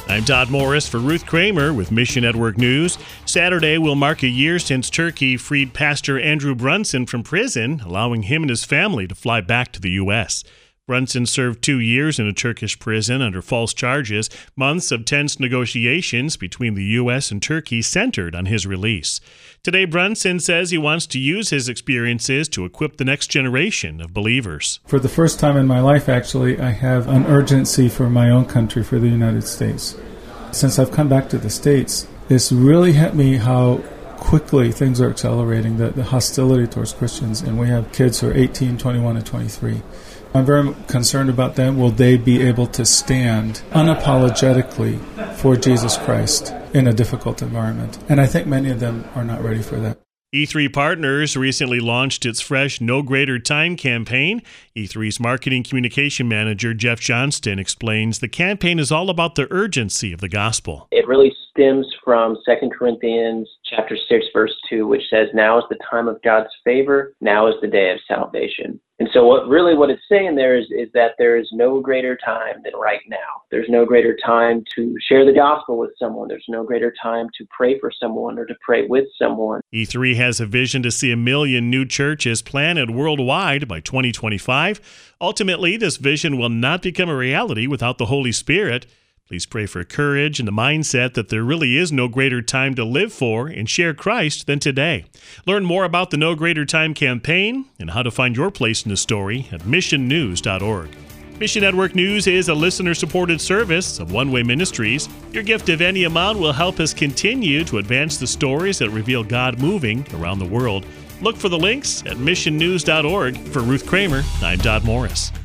I'm Todd Morris for Ruth Kramer with Mission Network News. Saturday will mark a year since Turkey freed Pastor Andrew Brunson from prison, allowing him and his family to fly back to the U.S. Brunson served 2 years in a Turkish prison under false charges. Months of tense negotiations between the U.S. and Turkey centered on his release. Today, Brunson says he wants to use his experiences to equip the next generation of believers. For the first time in my life, actually, I have an urgency for my own country, for the United States. Since I've come back to the States, it's really hit me how quickly things are accelerating, the hostility towards Christians. And we have kids who are 18, 21, and 23. I'm very concerned about them. Will they be able to stand unapologetically for Jesus Christ in a difficult environment? And I think many of them are not ready for that. E3 Partners recently launched its fresh No Greater Time campaign. E3's marketing communication manager, Jeff Johnston, explains the campaign is all about the urgency of the gospel. It really stems from 2 Corinthians chapter 6, verse 2, which says, "Now is the time of God's favor. Now is the day of salvation." And so what it's saying there is that there is no greater time than right now. There's no greater time to share the gospel with someone. There's no greater time to pray for someone or to pray with someone. E3 has a vision to see 1 million new churches planted worldwide by 2025. Ultimately, this vision will not become a reality without the Holy Spirit. Please pray for courage and the mindset that there really is no greater time to live for and share Christ than today. Learn more about the No Greater Time campaign and how to find your place in the story at missionnews.org. Mission Network News is a listener-supported service of One Way Ministries. Your gift of any amount will help us continue to advance the stories that reveal God moving around the world. Look for the links at missionnews.org. For Ruth Kramer, I'm Todd Morris.